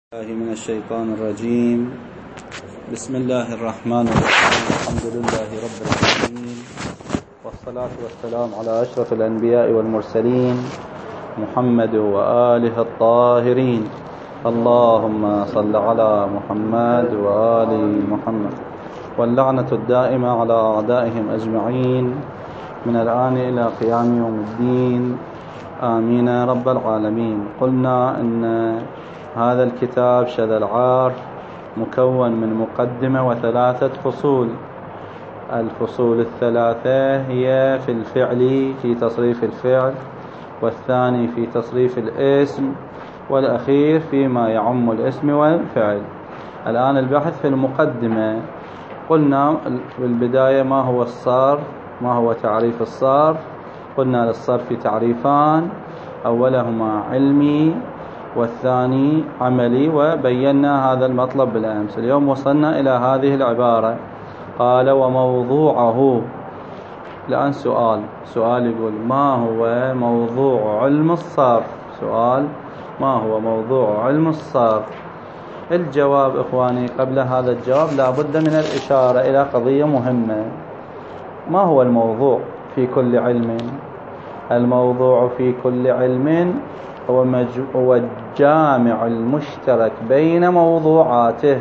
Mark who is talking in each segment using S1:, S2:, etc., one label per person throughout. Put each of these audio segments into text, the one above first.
S1: الله من الشيطان الرجيم. بسم الله الرحمن الرحيم. الحمد لله رب العالمين، والصلاة والسلام على أشرف الأنبياء والمرسلين محمد وآله الطاهرين. اللهم صل على محمد وآل محمد، واللعنة الدائمة على أعدائهم أجمعين من الآن إلى قيام يوم الدين، آمين رب العالمين. قلنا إن هذا الكتاب شذ العار مكون من مقدمة وثلاثة فصول. الفصول الثلاثة هي في الفعل، في تصريف الفعل، والثاني في تصريف الاسم، والأخير فيما يعم الاسم والفعل. الآن البحث في المقدمة. قلنا في البداية ما هو الصرف، ما هو تعريف الصرف. قلنا للصرف تعريفان، أولهما علمي والثاني عملي، وبينا هذا المطلب بالأمس. اليوم وصلنا إلى هذه العبارة، قال وموضوعه. الآن سؤال يقول ما هو موضوع علم الصرف؟ سؤال: ما هو موضوع علم الصرف؟ الجواب إخواني، قبل هذا الجواب لا بد من الإشارة إلى قضية مهمة. ما هو الموضوع في كل علم؟ الموضوع في كل علم هو الجامع المشترك بين موضوعاته،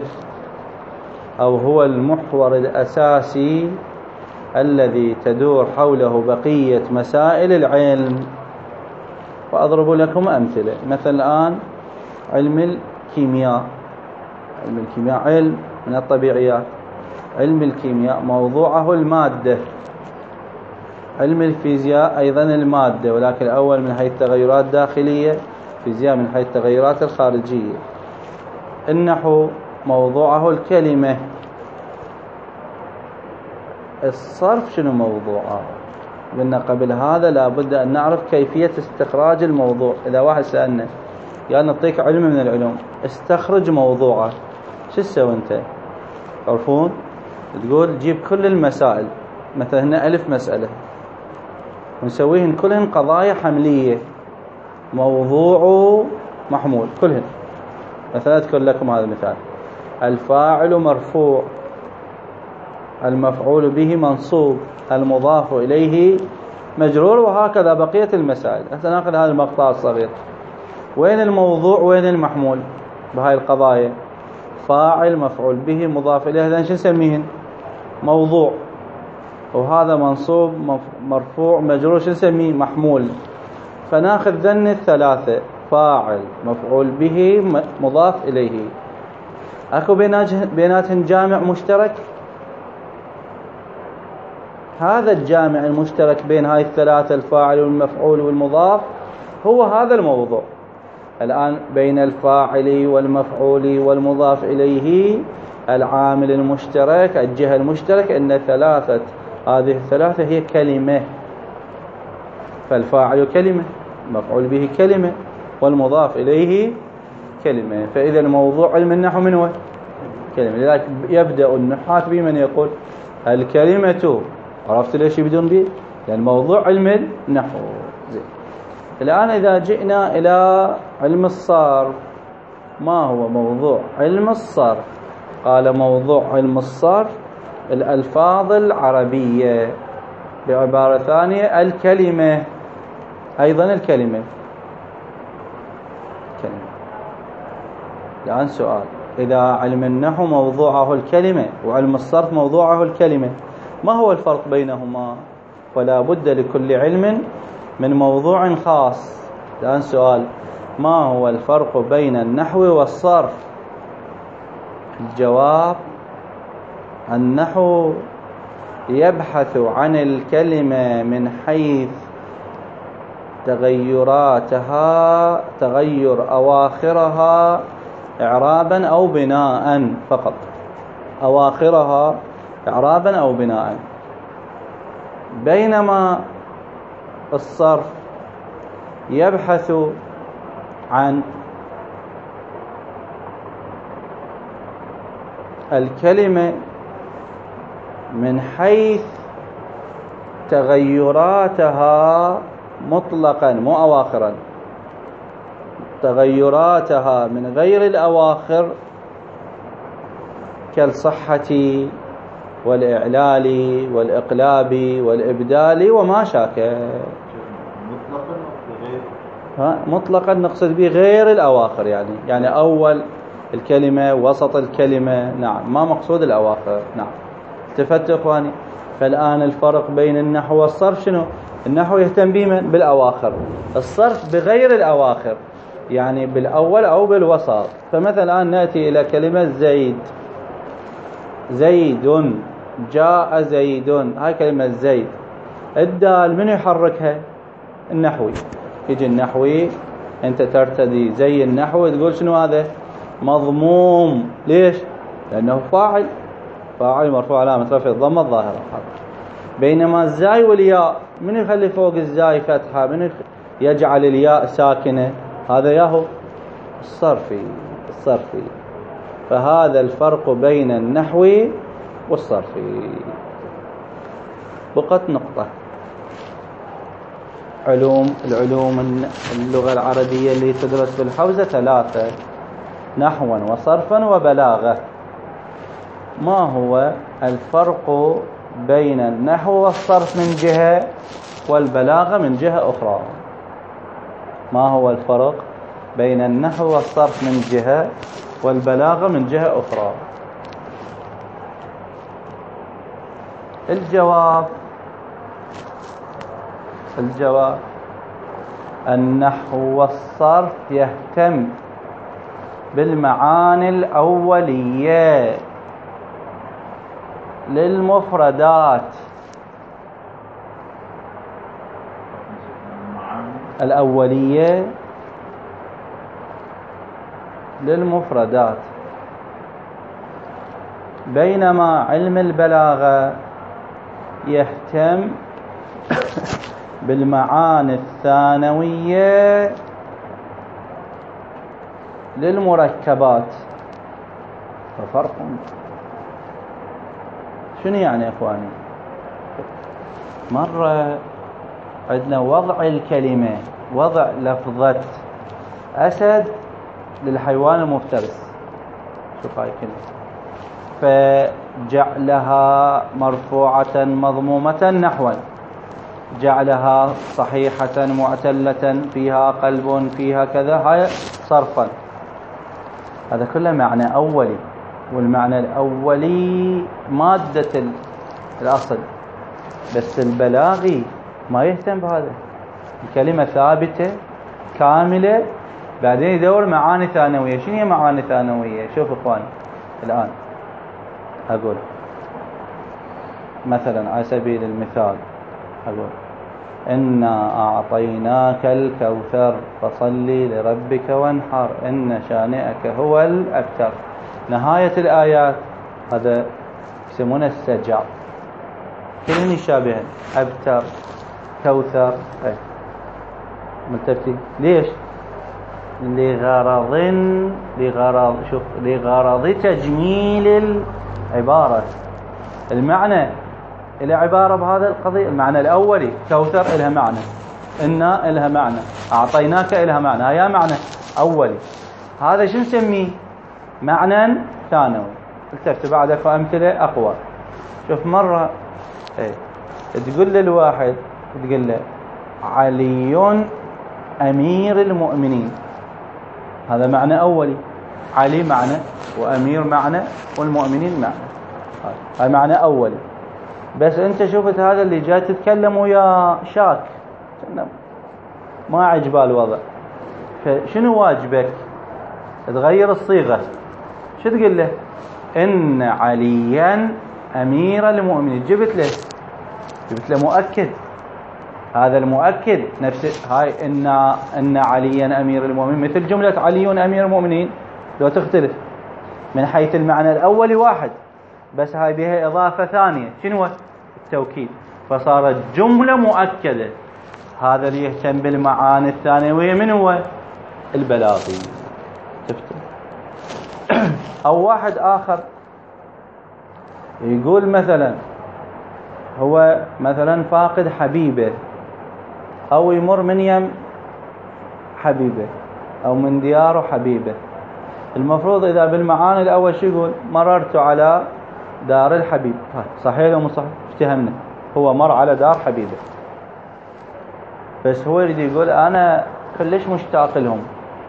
S1: أو هو المحور الأساسي الذي تدور حوله بقية مسائل العلم. وأضرب لكم أمثلة. مثل الآن علم الكيمياء. علم الكيمياء علم من الطبيعيات. علم الكيمياء موضوعه المادة. علم الفيزياء أيضا المادة، ولكن الأول من حيث تغيرات داخلية، فيزياء من حيث تغيرات الخارجية. النحو موضوعه الكلمة. الصرف شنو موضوعه؟ قلنا قبل هذا لابد أن نعرف كيفية استخراج الموضوع. إذا واحد سألنا قال نعطيك علم من العلوم، استخرج موضوعه، شو تسوي أنت؟ تعرفون؟ تقول جيب كل المسائل، مثلا هنا 1000 مسألة ونسويهن كلهن قضايا حملية، موضوع محمول كلهن. مثلا أذكر لكم هذا المثال: الفاعل مرفوع، المفعول به منصوب، المضاف إليه مجرور، وهكذا بقية المسائل. هسه ناخذ هذا المقطع الصغير. وين الموضوع وين المحمول بهاي القضايا؟ فاعل، مفعول به، مضاف إليه، هذا شو نسميهن؟ موضوع. وهذا منصوب، مرفوع، مجرور، شو نسميه؟ محمول. فناخذ ذن الثلاثة: فاعل، مفعول به، مضاف إليه. أكو بيناتهم جامع مشترك؟ هذا الجامع المشترك بين هاي الثلاثة، الفاعل والمفعول والمضاف، هو هذا الموضوع. الآن بين الفاعل والمفعول والمضاف إليه العامل المشترك، الجهة المشترك، أن هذه الثلاثة هي كلمة. فالفاعل كلمة، مفعول به كلمة، والمضاف إليه كلمة. فإذا الموضوع علم النحو من هو؟ كلمة. لذلك يبدأ النحاة بمن يقول الكلمة. عرفت ليش يبدون به؟ لأن الموضوع علم النحو. زين. الآن إذا جئنا إلى علم الصرف، ما هو موضوع علم الصرف؟ قال موضوع علم الصرف الألفاظ العربية، بعبارة ثانية الكلمة. أيضا الكلمة. الآن سؤال: إذا علم النحو موضوعه الكلمة وعلم الصرف موضوعه الكلمة، ما هو الفرق بينهما؟ ولا بد لكل علم من موضوع خاص. الآن سؤال: ما هو الفرق بين النحو والصرف؟ الجواب: النحو يبحث عن الكلمة من حيث تغيراتها، تغير أواخرها إعرابا أو بناء فقط. أواخرها إعرابا أو بناء. بينما الصرف يبحث عن الكلمة من حيث تغيراتها مطلقا، مو أواخرا. تغيراتها من غير الأواخر كالصحة والإعلال والإقلاب والإبدال وما شاكل. مطلقا نقصد به غير الأواخر، يعني أول الكلمة وسط الكلمة، نعم، ما مقصود الأواخر. نعم، التفت إخواني. فالآن الفرق بين النحو والصرف شنو؟ النحو يهتم به بالأواخر، الصرف بغير الأواخر، يعني بالأول أو بالوسط. فمثلا الآن نأتي إلى كلمة زيد، زيد، جاء زيد، هاي كلمة زيد، الدال من يحركها؟ النحوي. يجي النحوي أنت ترتدي زي النحو تقول شنو هذا؟ مضموم. ليش؟ لأنه فاعل مرفوع علامة رفعه الضمة الظاهرة. بينما الزاي والياء من يخلي فوق الزاي فتحة؟ من يجعل الياء ساكنة؟ هذا ياهو الصرفي. فهذا الفرق بين النحو والصرفي. بقت نقطة. العلوم اللغة العربية اللي تدرس بالحوزة 3: نحوا وصرفا وبلاغة. ما هو الفرق بين النحو والصرف من جهة والبلاغة من جهة أخرى؟ ما هو الفرق بين النحو والصرف من جهة والبلاغة من جهة أخرى؟ الجواب النحو والصرف يهتم بالمعاني الأولية للمفردات، الأولية للمفردات، بينما علم البلاغة يهتم بالمعاني الثانوية للمركبات. ففرق. شنو يعني يا إخواني؟ مرة عندنا وضع الكلمة، وضع لفظة أسد للحيوان المفترس، شوف هاي الكلمة، فجعلها مرفوعة مضمومة نحوا، جعلها صحيحة معتلة فيها قلب فيها كذا، هاي صرفا. هذا كله معنى أولي، والمعنى الأولي مادة الأصل، بس البلاغي ما يهتم بهذا. الكلمة ثابتة كاملة، بعدين يدور معاني ثانوية. شنو هي معاني ثانوية؟ شوف إخواني، الآن أقول مثلا على سبيل المثال، أقول إنا أعطيناك الكوثر فصل لربك وانحر إن شانئك هو الأبتر. نهاية الآيات هذا يسمونه السجع، كلمة يشابهن، أبتر، كوثر، ملتفتين. ليش؟ لغرض تجميل العبارة. المعنى إلى عبارة بهذا القضية، المعنى الأولي كوثر إلها معنى، إنا إلها معنى، أعطيناك إلها معنى، هيا معنى أولي. هذا شو نسميه؟ معنى ثانوي. التفت بعدك أمثلة أقوى. شوف مرة تقول للواحد، تقول له علي أمير المؤمنين، هذا معنى أولي. علي معنى، وأمير معنى، والمؤمنين معنى، هذا معنى أولي. بس أنت شفت هذا اللي جاي تتكلم ويا شاك، ما عجبه الوضع، فشنو واجبك؟ تغير الصيغة. شو تقول له؟ إن عليا أمير المؤمنين. جبت له مؤكد، هذا المؤكد نفس هاي إن عليا أمير المؤمنين، مثل جملة علي أمير المؤمنين لو تختلف من حيث المعنى الأول واحد، بس هاي بها إضافة ثانية، شنو؟ التوكيد، فصارت جملة مؤكدة. هذا اللي يهتم بالمعاني الثانوية من هو؟ البلاغي. تفتح. أو واحد آخر يقول مثلا هو مثلا فاقد حبيبه، أو يمر من يم حبيبه، أو من ديار حبيبه. المفروض إذا بالمعاني الأول شو يقول؟ مررت على دار الحبيب. صحيح أو مو صحيح؟ افتهمنا هو مر على دار حبيبه، بس هو يريد يقول أنا كلش مشتاق لهم.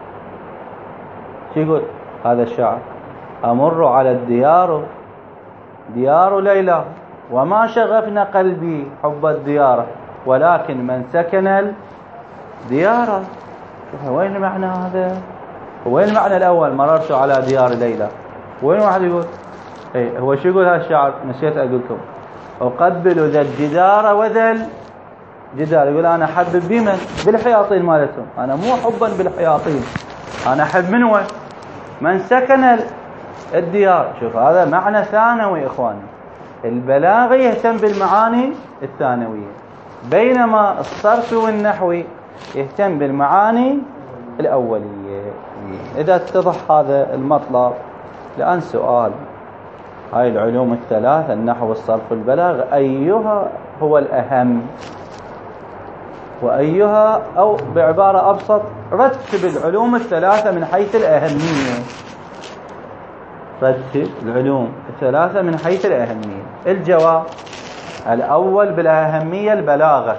S1: شو يقول هذا الشاعر؟ أمر على الديار ديار ليلى وما شغفنا قلبي حب الديار ولكن من سكن الديار. وين معنى هذا؟ وين المعنى الأول مررت على ديار ليلى؟ وين واحد يقول هو شو يقول هذا الشاعر؟ نسيت أقول لكم. أقبل ذا الجدار وذا الجدار. يقول أنا أحبب بمن؟ بالحياطين مالتهم. أنا مو حبا بالحياطين، أنا أحب من من سكن الديار. شوف هذا معنى ثانوي إخواني. البلاغي يهتم بالمعاني الثانوية، بينما الصرف والنحوي يهتم بالمعاني الأولية. إذا اتضح هذا المطلب، الآن سؤال: هاي العلوم الثلاث النحو والصرف والبلاغ أيها هو الأهم؟ وأيها، أو بعبارة أبسط، رتب العلوم الثلاثة من حيث الأهمية. رتب العلوم الثلاثة من حيث الأهمية. الجواب: الأول بالأهمية البلاغة،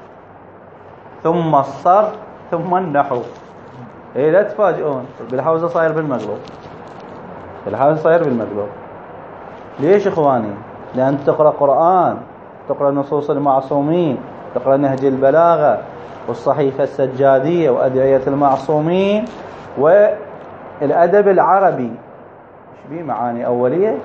S1: ثم الصرف، ثم النحو. لا تفاجئون، بالحوزة صاير بالمقلوب. بالحوزة صاير بالمقلوب. ليش إخواني؟ لأن تقرأ قرآن، تقرأ نصوص المعصومين، تقرأ نهج البلاغة والصحيفة السجادية وأدعية المعصومين والأدب العربي. بيه معاني أولية،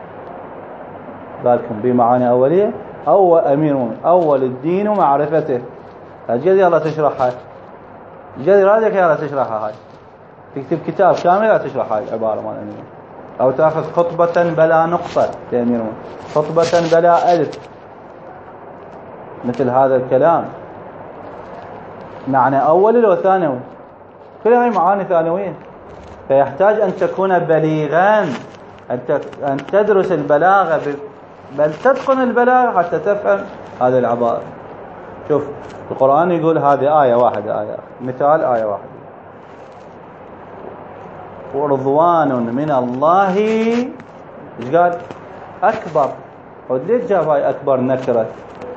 S1: بالكم بيه معاني أولية. أول أميرون، أول الدين ومعرفته. الجدي يلا تشرحها، الجدي رادك يلا تشرحها. هاي تكتب كتاب كامل لا تشرح هاي العبارة مال أميرون، أو تأخذ خطبة بلا نقطة تأميرون، خطبة بلا ألف، مثل هذا الكلام. معنى أول وثانوي، كل هاي معاني ثانوية. فيحتاج أن تكون بليغا، أن تدرس البلاغة، بل تتقن البلاغة حتى تفهم هذه العبارة. شوف القرآن يقول هذه آية واحدة، آية مثال آية واحدة: ورضوان من الله. إيش قال؟ أكبر. وليش جاب هاي أكبر نكرة؟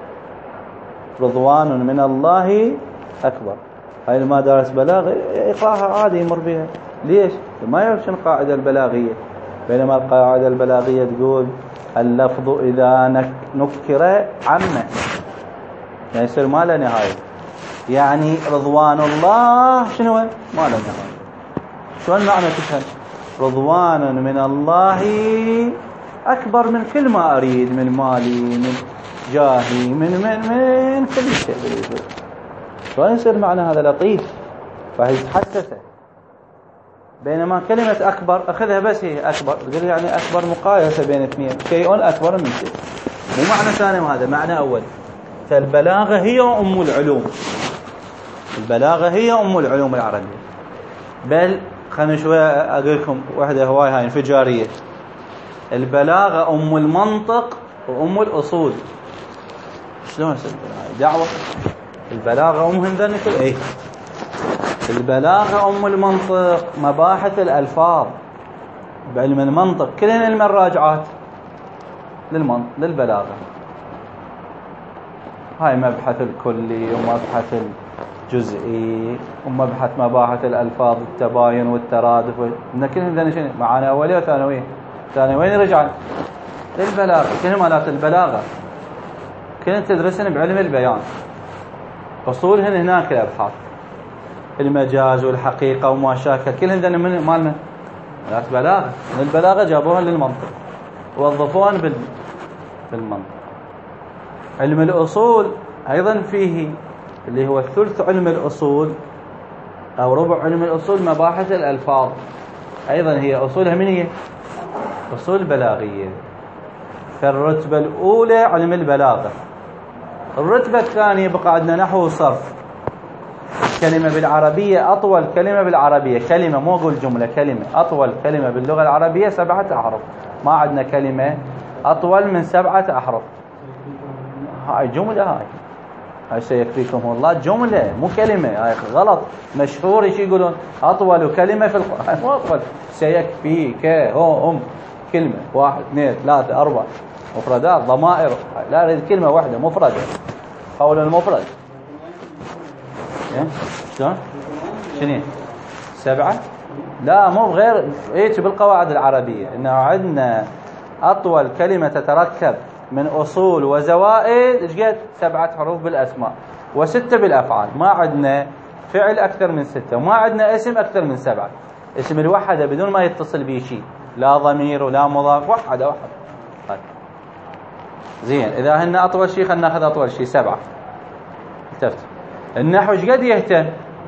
S1: رضوان من الله أكبر. هاي ما درس بلاغة يقراها عادي يمر بها. ليش؟ ما يعرف شنو القاعدة البلاغية. بينما القاعدة البلاغية تقول اللفظ إذا نكر عمه، يعني يصير ما له نهاية. يعني رضوان الله شنو؟ ما له نهاية. شو المعنى تفهم؟ رضوان من الله أكبر من كل ما أريد، من مالي، من جاهي، من كل شيء. شو يصير معنى هذا لطيف، فيتحسسه. بينما كلمة أكبر أخذها بس هي أكبر، تقول يعني أكبر مقايسة بين اثنين، شيء أكبر من شيء. مو معنى ثاني، وهذا معنى أول. فالبلاغة هي أم العلوم، البلاغة هي أم العلوم العربية. بل خلنا شوية أقول لكم واحدة هواي هاي انفجارية: البلاغة أم المنطق وأم الأصول. شلون دعوة البلاغة أم هندن كل إيه؟ البلاغة أم المنطق، مباحث الألفاظ بعلم المنطق كلهن علم الراجعات للبلاغة. هاي مبحث الكلي ومبحث الجزئي ومبحث مباحث الألفاظ، التباين والترادف، كلهن ذن شنو؟ معاني أولية وثانوية. ثانوين رجعا للبلاغة، كلهن مالات البلاغة، كلهن تدرسن بعلم البيان، أصولهن هناك الأبحاث، المجاز والحقيقة وما شاكل، كلهن ذن من مالنا مالات بلاغة. من البلاغة جابوها للمنطق ووظفوهن بالمنطق. علم الأصول أيضا فيه اللي هو الثلث علم الأصول أو ربع علم الأصول، مباحث الألفاظ، أيضا هي أصولها من هي؟ أصول بلاغية. فالرتبة الأولى علم البلاغة. الرتبة الثانية بقى عندنا نحو وصرف. كلمة بالعربية، أطول كلمة بالعربية، كلمة مو أقول جملة، كلمة أطول كلمة باللغة العربية 7 أحرف. ما عندنا كلمة أطول من 7 أحرف. هاي جملة، هاي هاي سيكفيكم الله جملة مو كلمة. هاي غلط مشهور. ايش يقولون؟ أطول كلمة في القرآن مو أطول. سيكفيك هم كلمة 1 2 3 4 مفردات ضمائر. لا أريد كلمة واحدة مفردة. قول المفرد شلون؟ شنو 7؟ لا مو غير ايش بالقواعد العربية انه عندنا اطول كلمة تتركب من اصول وزوائد ايش قد 7 حروف بالاسماء و6 بالافعال. ما عندنا فعل اكثر من 6 وما عندنا اسم اكثر من 7. اسم الوحدة بدون ما يتصل به شيء، لا ضمير ولا مضاف، وحدة. زين اذا هن اطول شيء خلينا ناخذ اطول شيء 7. التفت النحو ايش قد يهتم؟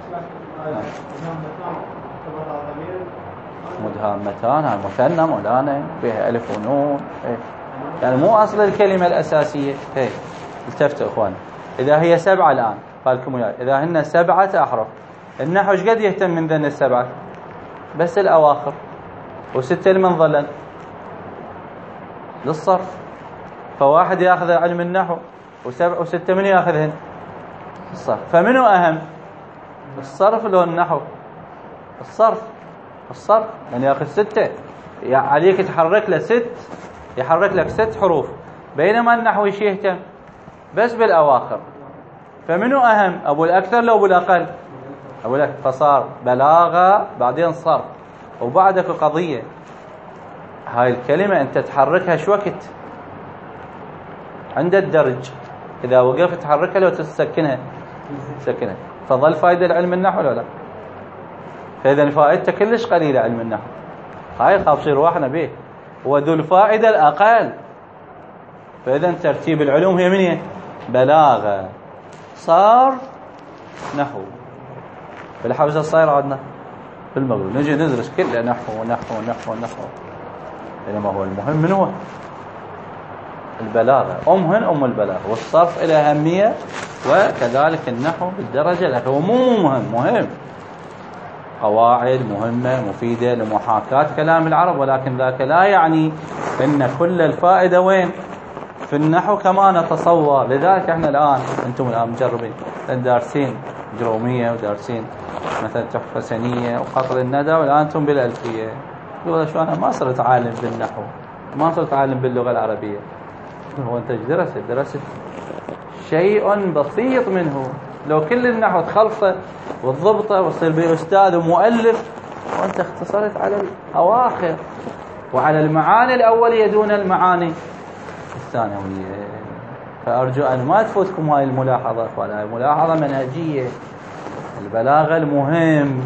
S1: مدهامتان هاي مثنى مولانا بها ألف ونون. يعني مو أصل الكلمة الأساسية. التفتوا إخوان. إذا هي 7 الآن قالكم وياي إذا هن 7 أحرف النحو ايش قد يهتم من ذن 7؟ بس الأواخر. و6 لمن ظلن؟ للصرف. فواحد يأخذ علم النحو و6 من يأخذهن؟ الصرف. فمنو أهم؟ الصرف لو النحو؟ الصرف يعني ياخذ 6 يعني عليك تحرك له 6 يحرك لك 6 حروف. بينما النحو ايش يهتم؟ بس بالاواخر. فمنو اهم؟ ابو الاكثر لو ابو الاقل؟ ابو الاكثر. فصار بلاغه بعدين صرف وبعدك قضيه. هاي الكلمه انت تحركها شو وقت؟ عند الدرج. اذا وقفت تحركها لو تسكنها فظل فائده العلم النحو ولا لا؟ فإذا فائدته كلش قليلة علم النحو. هاي خاف يصير واحنا به وذو الفائدة الأقل. فإذا ترتيب العلوم هي من هي؟ بلاغة صار نحو. بالحوزة الصايرة عندنا بالمغرب نجي ندرس كله نحو. إنما هو المهم من هو؟ البلاغة. أم البلاغة. والصرف إلى أهمية وكذلك النحو بالدرجة الأخيرة. هو مو مهم قواعد مهمة مفيدة لمحاكاة كلام العرب، ولكن ذاك لا يعني أن كل الفائدة وين؟ في النحو كما نتصور. لذلك احنا الآن أنتم الآن مجربين دارسين جرومية ودارسين مثلا تحفة سنية وقطر الندى، والآن أنتم بالألفية. يقول شو أنا ما صرت عالم بالنحو، ما صرت عالم باللغة العربية. هو أنت درست شيء بسيط منه. لو كل النحو تخلصه والضبطه وتصير به أستاذ ومؤلف، وأنت اختصرت على الأواخر وعلى المعاني الأولية دون المعاني الثانوية. فأرجو أن ما تفوتكم هاي الملاحظة. هاي ملاحظة منهجية. البلاغة المهم.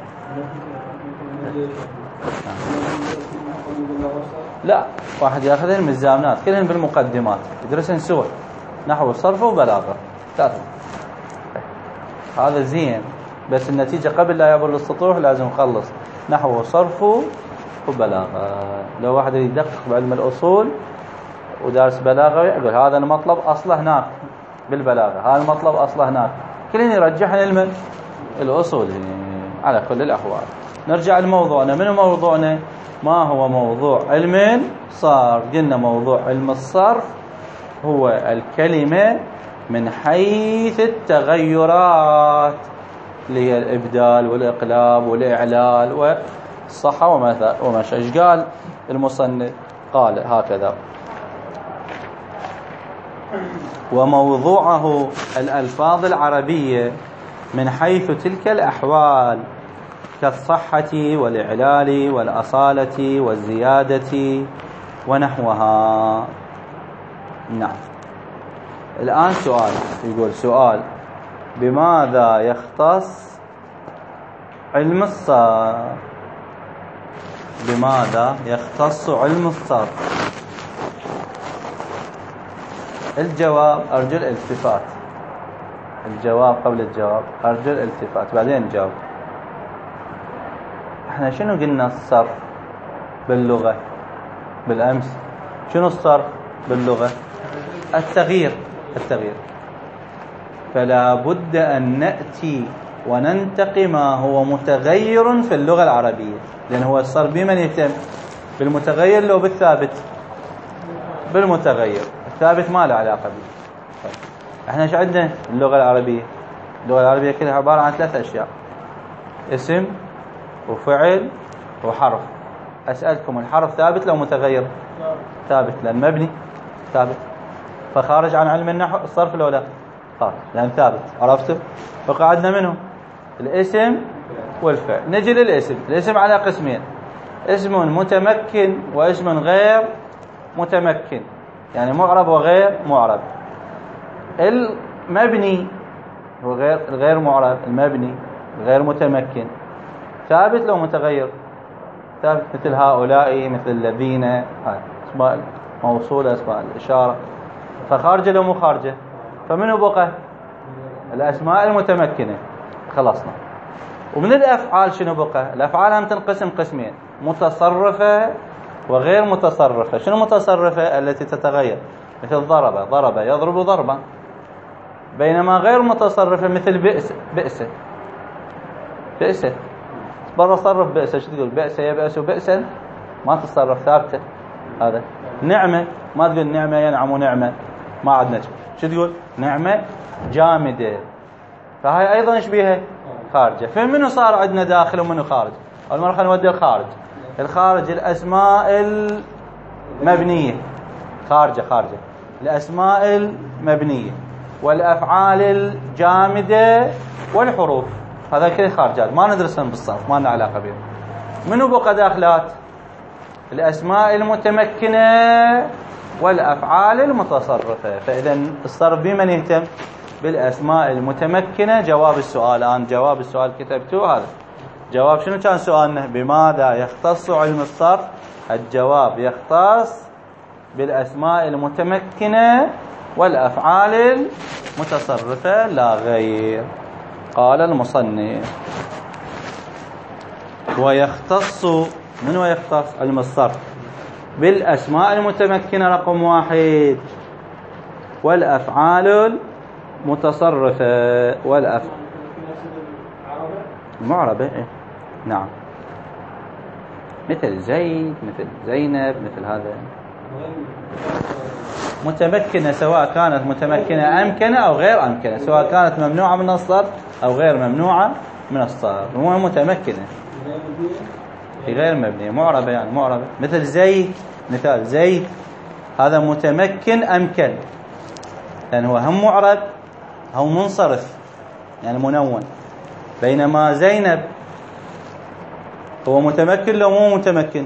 S1: لا واحد ياخذهن من الزامنات كلهن بالمقدمات يدرسن سوا نحو وصرف وبلاغة 3. هذا زين، بس النتيجة قبل لا يبلغ السطوح لازم نخلص نحو وصرف وبلاغة. لو واحد يدقق بعلم الأصول ودارس بلاغة يقول هذا المطلب أصله هناك بالبلاغة، هذا المطلب أصله هناك. كلين يرجحن علم الأصول. على كل الأحوال نرجع لموضوعنا. من موضوعنا؟ ما هو موضوع علم الصرف؟ قلنا موضوع علم الصرف هو الكلمة من حيث التغيرات اللي هي الإبدال والإقلاب والإعلال والصحة وما ايش قال المصنف؟ قال هكذا: وموضوعه الألفاظ العربية من حيث تلك الأحوال كالصحة والإعلال والأصالة والزيادة ونحوها. نعم. الآن سؤال، يقول سؤال: بماذا يختص علم الصرف؟ بماذا يختص علم الصرف؟ الجواب أرجو الالتفات. الجواب قبل الجواب أرجو الالتفات بعدين نجاوب. احنا شنو قلنا الصرف باللغة بالأمس؟ شنو الصرف باللغة؟ التغيير. فلا بد أن نأتي وننتقي ما هو متغير في اللغة العربية، لأن هو الصرف بمن يتم؟ بالمتغير لو بالثابت؟ بالمتغير. الثابت ما له علاقة به. احنا ايش عندنا اللغة العربية؟ اللغة العربية كلها عبارة عن 3 أشياء: اسم وفعل وحرف. أسألكم، الحرف ثابت لو متغير؟ ثابت، لأن مبني ثابت. فخارج عن علم النحو الصرف لو لا؟ خارج، لأن ثابت. عرفتوا؟ فقعدنا منه الاسم والفعل. نجي للاسم. الاسم على قسمين: اسم متمكن واسم غير متمكن، يعني معرب وغير معرب. المبني الغير معرب، المبني الغير متمكن، ثابت لو متغير؟ ثابت، مثل هؤلاء، مثل الذين، اسماء موصولة، اسماء الإشارة. فخارجة لو مو خارجة؟ فمنه بقى الأسماء المتمكنة. خلصنا. ومن الأفعال شنو بقى؟ الأفعال هم تنقسم قسمين: متصرفة وغير متصرفة. شنو متصرفة؟ التي تتغير، مثل ضرب يضرب ضربا. بينما غير متصرفة مثل بئس برا صرف بئس. شو تقول؟ بئس يبأس بئسا، ما تتصرف، ثابتة. هذا. نعمة، ما تقول نعمة ينعم نعمة، ما عندنا. شو تقول؟ نعمة جامدة. فهاي أيضا ايش بيها؟ خارجة. فمنه صار عندنا داخل ومنه خارج؟ أول مرة خلينا نودي الخارج. الخارج الأسماء المبنية، خارجة. الأسماء المبنية والأفعال الجامدة والحروف، هذا كله خارجات ما ندرسهم بالصرف، ما لنا علاقة بهم. منو بقى داخلات؟ الأسماء المتمكنة والأفعال المتصرفة. فإذا الصرف بمن يهتم؟ بالأسماء المتمكنة. جواب السؤال، أنا جواب السؤال كتبته هذا. جواب شنو كان سؤالنا؟ بماذا يختص علم الصرف؟ الجواب: يختص بالأسماء المتمكنة والأفعال المتصرفة لا غير. قال المصنف: ويختص، من هو يختص؟ علم الصرف بالأسماء المتمكنة رقم 1، والأفعال المتصرفة معربة. نعم، مثل زيد، مثل زينب، مثل هذا. متمكنة، سواء كانت متمكنة أمكنة أو غير أمكنة، سواء كانت ممنوعة من الصرف أو غير ممنوعة من الصرف. هو متمكنة في غير مبنية، معربة، يعني معربة. مثل زيد، مثال زيد هذا متمكن أمكن، لأن هو هم معرب أو منصرف، يعني منون. بينما زينب هو متمكن لو مو متمكن؟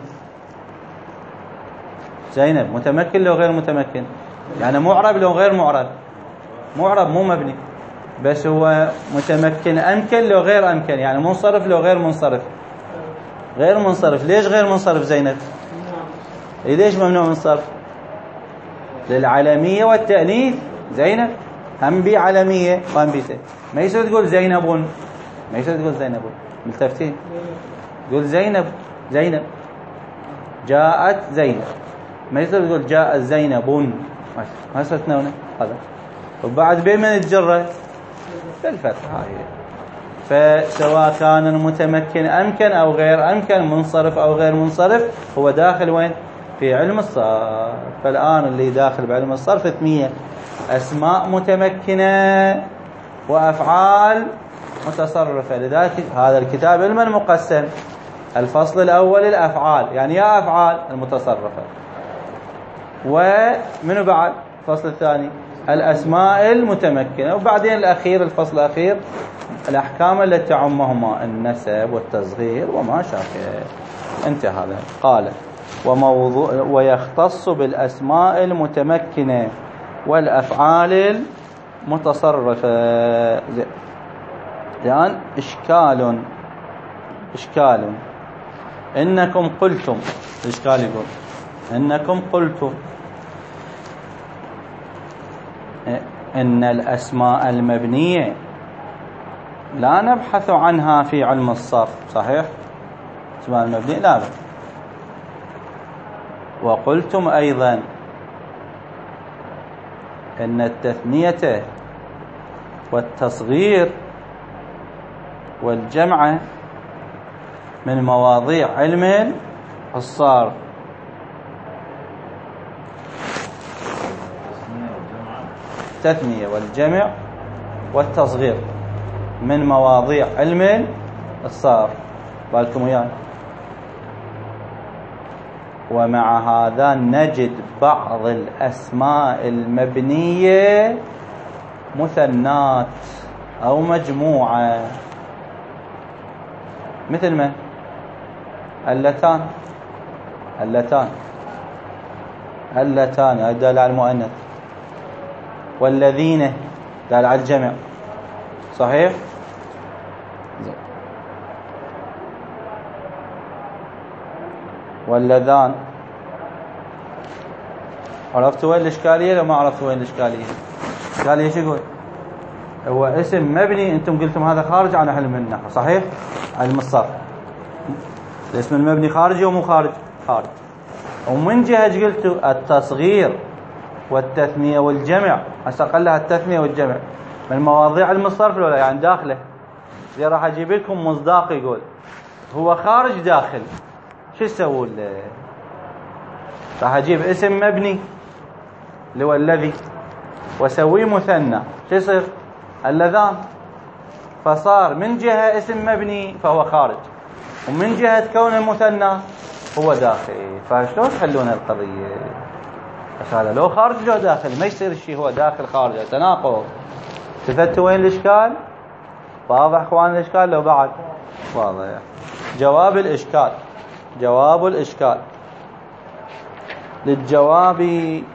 S1: زينب متمكن لو غير متمكن؟ يعني معرب لو غير معرب؟ معرب مو مبني، بس هو متمكن أمكن لو غير أمكن، يعني منصرف لو غير منصرف؟ غير منصرف. ليش غير منصرف زينب؟ ليش ممنوع من الصرف؟ للعلمية والتأنيث. زينب هم بي علمية وهم بي سي. ما يصير تقول زينب، ما يصير تقول زينب، ملتفتين. تقول زينب جاءت زينب، ما يصير تقول جاءت زينب، ما يصير تنونه هذا. وبعد بمن الجرة؟ بالفتح. هاي. فسواء كان المتمكن أمكن أو غير أمكن، منصرف أو غير منصرف، هو داخل وين؟ في علم الصرف. فالآن اللي داخل بعلم الصرف 8: أسماء متمكنة وأفعال متصرفة. لذلك هذا الكتاب علما مقسم. الفصل الأول الأفعال، يعني يا أفعال المتصرفة. ومنه بعد الفصل الثاني الأسماء المتمكنة. وبعدين الأخير، الفصل الأخير، الأحكام التي تعمهما النسب والتصغير وما شاكل. انتهى هذا. قال: ويختص بالأسماء المتمكنة والأفعال المتصرفة. الآن إشكال إنكم قلتم، الإشكال يقول إنكم قلتم إن الأسماء المبنية لا نبحث عنها في علم الصرف. صحيح؟ الأسماء المبنية لا. وقلتم أيضا إن التثنية والتصغير والجمع من مواضيع علم الصرف. التثنية والجمع والتصغير من مواضيع علم الصرف. بالكم وياي. ومع هذا نجد بعض الأسماء المبنية مثنات أو مجموعة، مثل ما اللتان دال على المؤنث، والذين دال على الجمع. صحيح؟ واللذان. عرفتوا وين الإشكالية لو ما عرفتوا وين الإشكالية؟ الإشكالية شو يقول؟ هو اسم مبني، انتم قلتم هذا خارج عن علم النحو. صحيح؟ علم الصرف الاسم المبني خارجي ومو خارج؟ خارج. ومن جهة قلتوا التصغير والتثنية والجمع، هسه قلها التثنية والجمع من مواضيع علم الصرف ولا يعني داخله. زي راح اجيب لكم مصداق يقول هو خارج داخل، شو يسوون له؟ راح اجيب اسم مبني اللي هو الذي واسويه مثنى، شو يصير؟ اللذان. فصار من جهة اسم مبني فهو خارج، ومن جهة كون المثنى هو داخل. فشلون تحلون القضية؟ بس هذا لو خارج لو داخل ما يصير الشيء هو داخل خارج، تناقض. تفتوا وين الإشكال؟ واضح اخوان الإشكال لو بعد؟ واضح. جواب الإشكال للجواب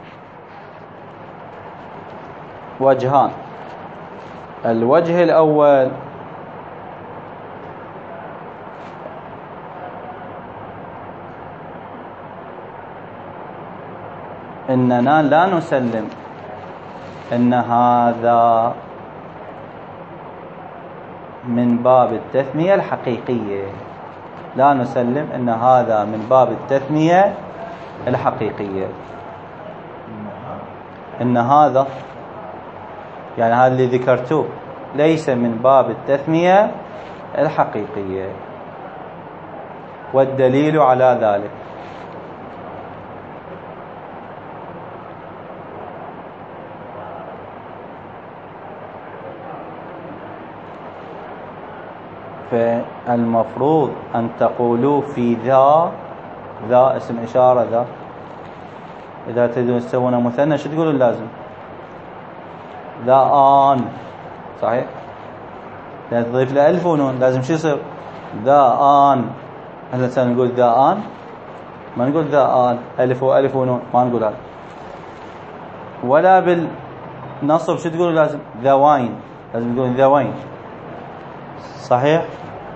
S1: وجهان. الوجه الأول إننا لا نسلم إن هذا من باب التثنية الحقيقية. لا نسلم إن هذا من باب التثنية الحقيقية. إن هذا يعني هذا اللي ذكرتوه ليس من باب التثنية الحقيقية. والدليل على ذلك فالمفروض أن تقولوا في ذا اسم إشارة ذا. إذا تريدون تسوون مثنى شو تقولوا لازم؟ ذا آن. صحيح؟ إذا تضيف له ألف ونون لازم شو يصير؟ ذا آن. هل نقول ذا آن؟ ما نقول ذا آن ألف ونون، ما نقول هذا. ولا بالنصب شو تقولوا لازم؟ ذوين. لازم تقولون ذوين. صحيح؟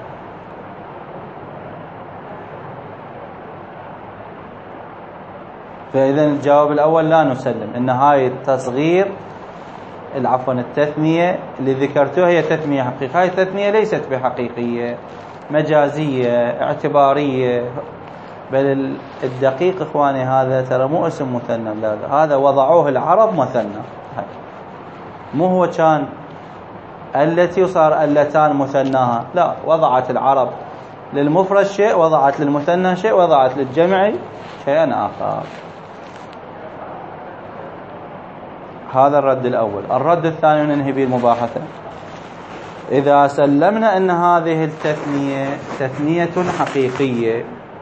S1: فإذا الجواب الأول لا نسلم إن هاي التصغير التثنية اللي ذكرتوها هي تثنية حقيقية. هاي التثنية ليست بحقيقية، مجازية، اعتبارية. بل الدقيق إخواني هذا ترى مو اسم مثنى، هذا وضعوه العرب مثنى. مو هو كان التي وصار اللتان مثناها، لا، وضعت العرب للمفرد شيء، وضعت للمثنى شيء، وضعت للجمع شيئا آخر. هذا الرد الأول. الرد الثاني ننهي به المباحثة. إذا سلمنا أن هذه التثنية تثنية حقيقية،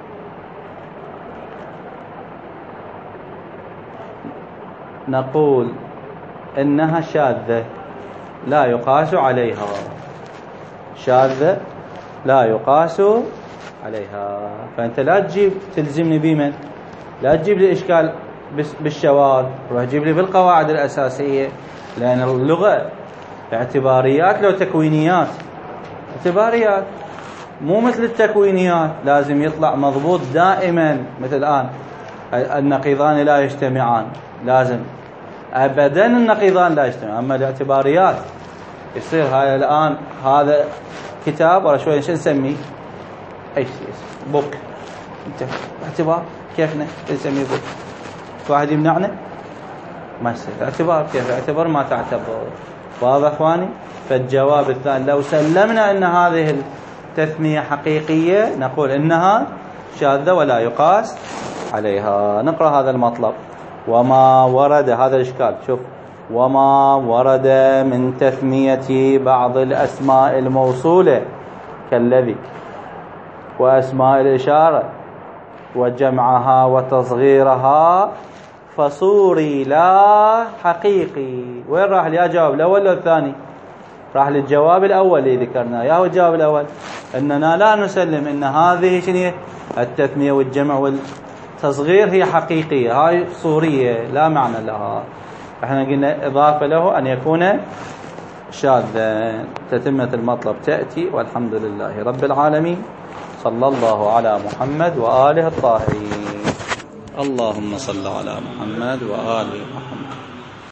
S1: نقول إنها شاذة لا يقاس عليها. شاذة لا يقاس عليها. فأنت لا تجيب تلزمني بمن؟ لا تجيب لي إشكال بالشواذ، روح جيب لي بالقواعد الأساسية. لأن اللغة اعتباريات لو تكوينيات. اعتباريات مو مثل التكوينيات، لازم يطلع مضبوط دائما. مثل الآن النقيضان لا يجتمعان، لازم أبدا النقيضان لا يجتمعان. أما الاعتباريات يصير هاي الآن هذا كتاب ولا شوي شو نسميه؟ أي شيء بوك. انت اعتبار كيفنا نسميه بوك؟ واحد يمنعنا؟ ما يصير. اعتبار كيف اعتبر ما تعتبر. واضح اخواني؟ فالجواب الثاني لو سلمنا ان هذه التثنية حقيقية نقول انها شاذة ولا يقاس عليها. نقرأ هذا المطلب. وما ورد، هذا الاشكال، شوف وما ورد من تثنية بعض الأسماء الموصولة كالذي وأسماء الإشارة وجمعها وتصغيرها فصوري لا حقيقي. وين راح لي أجاوب الأول ولا الثاني؟ راح للجواب الأول اللي ذكرناه. يا هو الجواب الأول أننا لا نسلم أن هذه شنو التثنية والجمع والتصغير هي حقيقية، هاي صورية لا معنى لها. احنا قلنا إضافة له أن يكون شاذا. تتمة المطلب تأتي، والحمد لله رب العالمين. صلى الله على محمد وآله الطاهرين. اللهم صل على محمد وآل محمد.